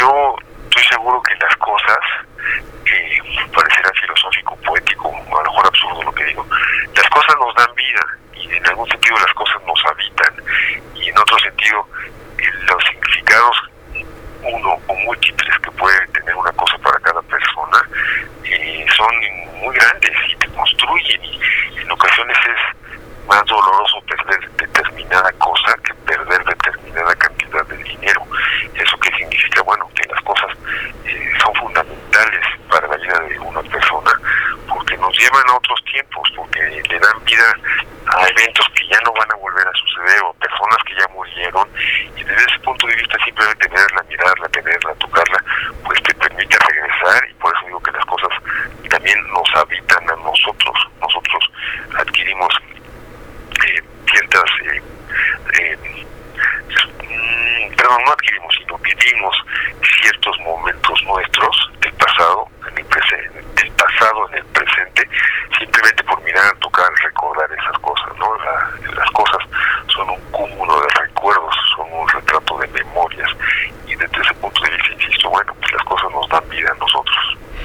yo estoy seguro que las cosas, parecerá filosófico, poético, o a lo mejor absurdo lo que digo, las cosas nos dan vida, y en algún sentido las cosas nos habitan, y en otro sentido los significados, uno o múltiples, que puede tener una cosa para cada persona, son muy grandes y te construyen, y en ocasiones es más doloroso perder determinada cosa que perder determinada cantidad de dinero. ¿Eso qué significa? Bueno, que las cosas son fundamentales para la vida de una persona, porque nos llevan a otros tiempos, porque le dan vida a eventos que ya no van a volver a suceder, o personas que ya murieron, y desde ese punto de vista simplemente tenerla, mirarla, tenerla, tocarla, pues te permite regresar, y por eso digo que las cosas también nos habitan a nosotros. Nosotros adquirimos ciertas no adquirimos, sino vivimos ciertos momentos nuestros del pasado, en el presente, del pasado en el